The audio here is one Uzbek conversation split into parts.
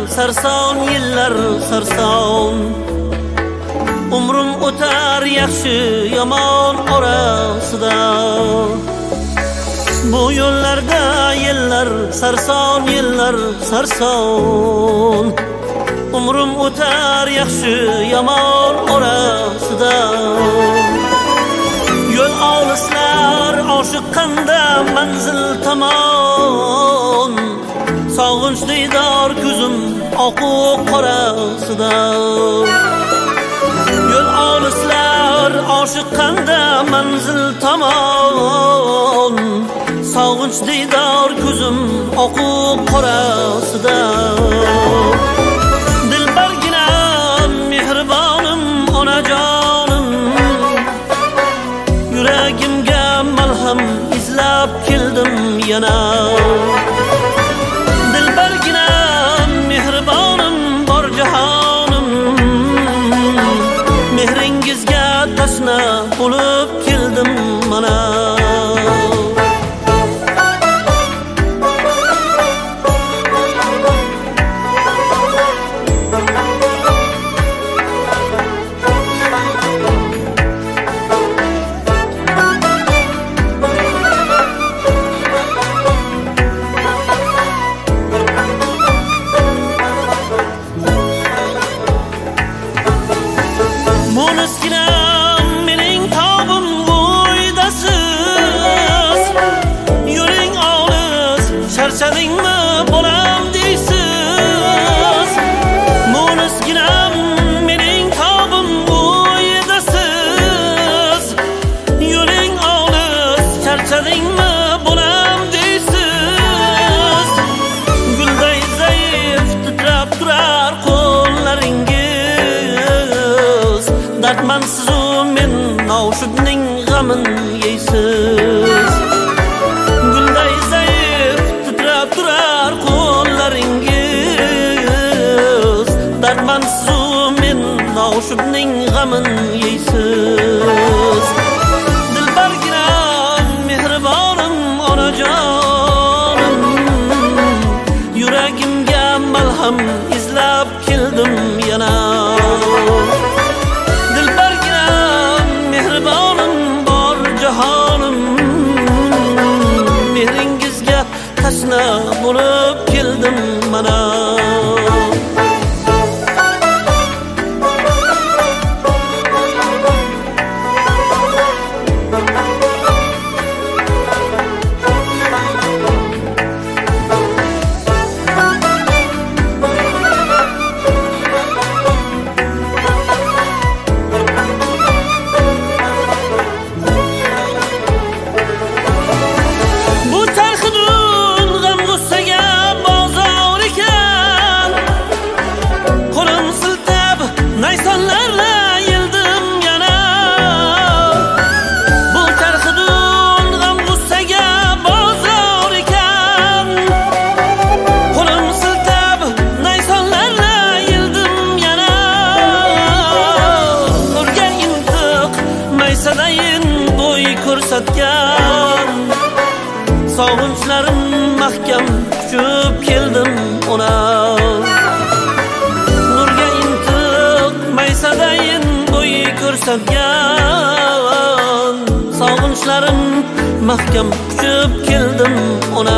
sarson, yillar sarson. Umrim o'tar yaxshi yomon orasida. Bu yo'llarda yillar sarson, yillar sarson. Umrim o'tar yaxshi yomon orasida. Yo'l olislar oshiqqanda manzil tomon. Sog'inch diydor ko'zim oqu qorasida. Yo'l olislar oshiqqanda manzil tomon. Sog'inch diydor ko'zim oqu qorasida. Dilbarginam mehribonim onajonim. Yuragimga malham izlab keldim yana. Dilbarginam mehribonim bor jahonim. Mehringizga tashna bo'lib keldim mana. Mo'nisginam mening tobim bo'ydasiz. Yo'ling olis, charchadingmi bolam deysiz. Mo'nisginam mening tobim bo'ydasiz. Yo'ling olis, charchadingmi bolam deysiz. Gulday zaif titrab turar qo'llaringiz. Dardmansizu men noshudning g'amin yeysiz. Gulday zaif titrab turar qo'llaringiz. Dardmansizu men noshudning g'amin yeysiz. Dilbarginam mehribonim onajonim. Yuragimga malham izlab keldim yana. Dilbarginam mehribonim bor jahonim. Mehringizga tashna bo'lib keldim mana. Ko'rsatgan sog'inchlarim mahkam kuchib keldim ona. Nurga intiq maysadayin bo'y ko'rsatgan sog'inchlarim mahkam kuchib keldim ona.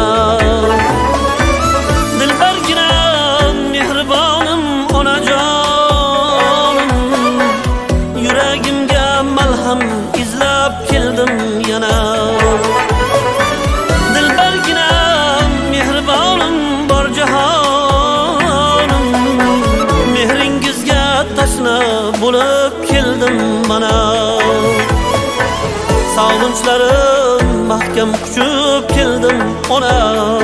Dilbarginam mehribonim onajonim. Yuragimga malham izlab keldim yana. Dilbarginam mehribonim bor jahonim. Mehringizga tashna bo'lib keldim mana. Sog'inchlarim mahkam kuchib keldim ona.